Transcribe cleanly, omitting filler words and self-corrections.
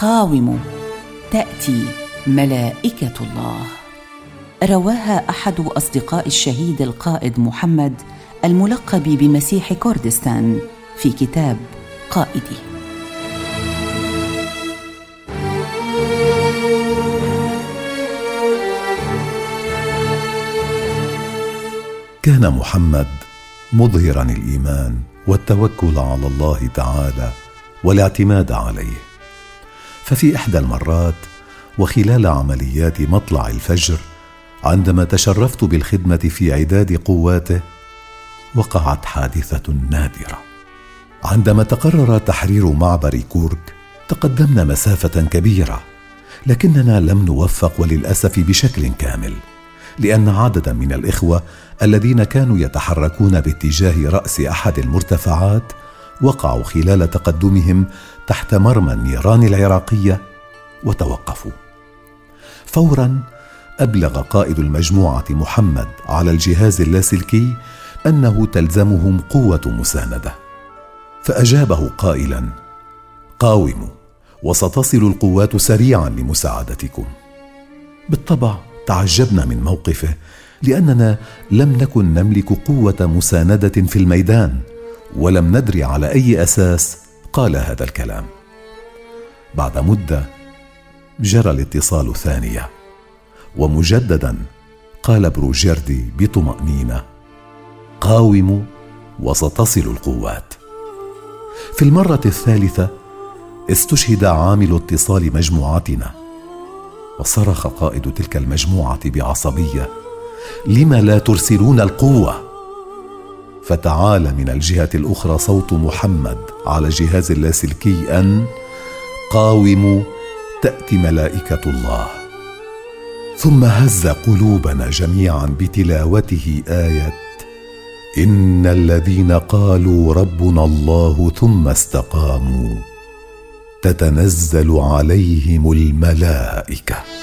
قاوموا تأتي ملائكة الله. رواها أحد أصدقاء الشهيد القائد محمد الملقب بمسيح كردستان في كتاب قائدي. كان محمد مظهرا الإيمان والتوكل على الله تعالى والاعتماد عليه، ففي إحدى المرات وخلال عمليات مطلع الفجر عندما تشرفت بالخدمة في عداد قواته وقعت حادثة نادرة. عندما تقرر تحرير معبر كورك تقدمنا مسافة كبيرة، لكننا لم نوفق وللأسف بشكل كامل، لأن عددا من الإخوة الذين كانوا يتحركون باتجاه رأس أحد المرتفعات وقعوا خلال تقدمهم تحت مرمى النيران العراقية وتوقفوا. فورا أبلغ قائد المجموعة محمد على الجهاز اللاسلكي أنه تلزمهم قوة مساندة، فأجابه قائلا: قاوموا وستصل القوات سريعا لمساعدتكم. بالطبع تعجبنا من موقفه، لأننا لم نكن نملك قوة مساندة في الميدان، ولم ندري على أي أساس قال هذا الكلام. بعد مدة جرى الاتصال ثانية، ومجددا قال بروجيردي بطمأنينة: قاوموا وستصل القوات. في المرة الثالثة استشهد عامل اتصال مجموعتنا، وصرخ قائد تلك المجموعة بعصبية: لم لا ترسلون القوة؟ فتعالى من الجهة الأخرى صوت محمد على جهاز اللاسلكي أن قاوموا تأتي ملائكة الله. ثم هز قلوبنا جميعا بتلاوته آية: إن الذين قالوا ربنا الله ثم استقاموا تتنزل عليهم الملائكة.